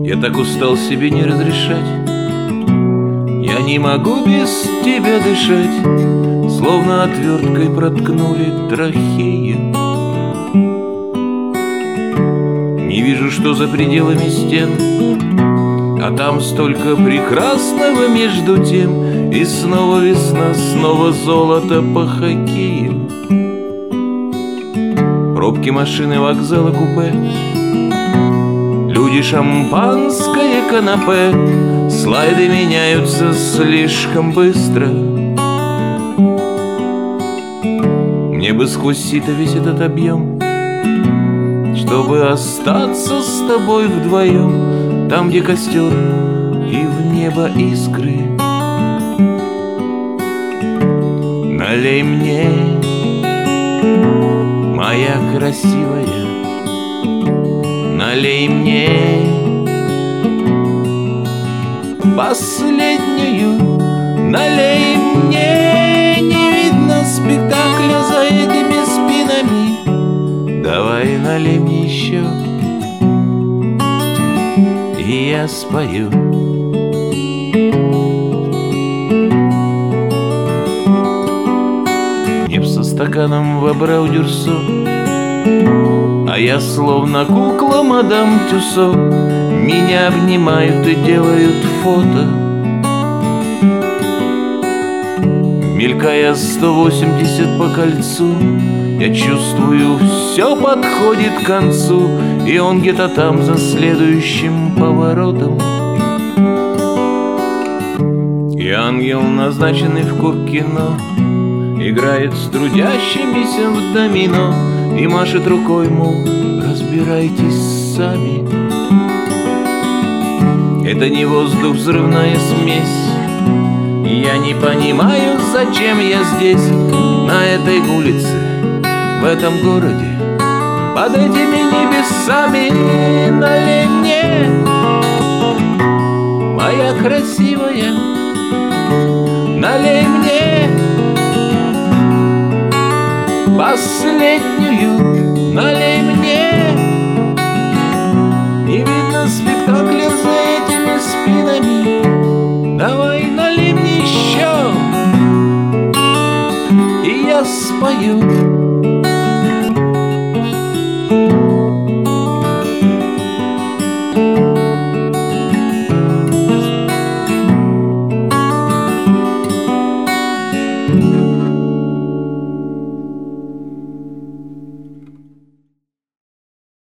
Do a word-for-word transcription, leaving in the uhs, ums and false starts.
Я так устал себе не разрешать. Я не могу без тебя дышать, словно отверткой проткнули трахею. Не вижу, что за пределами стен, а там столько прекрасного между тем. И снова весна, снова золото по хоккею. Пробки машины, вокзала, купе, люди, шампанское, канапе. Слайды меняются слишком быстро. Мне бы сквозь сито весь этот объем, чтобы остаться с тобой вдвоем, там, где костер и в небо искры. Налей мне, моя красивая, налей мне последнюю, налей мне. Не видно спектакля за этими спинами. Давай налей мне еще, и я спою. Неб со стаканом вобрал Дюрсо, а я словно кукла мадам Тюссо. Меня обнимают и делают фото, мелькая сто восемьдесят по кольцу. Я чувствую, все подходит к концу, и он где-то там за следующим поворотом. И ангел, назначенный в Куркино, играет с трудящимися в домино и машет рукой, мол, разбирайтесь сами. Это не воздух, взрывная смесь. Я не понимаю, зачем я здесь, на этой улице, в этом городе, под этими небесами. Налей мне, моя красивая, налей мне последнюю, налей мне. Не видно спектакля за этими спинами. Давай налей мне еще, и я спою.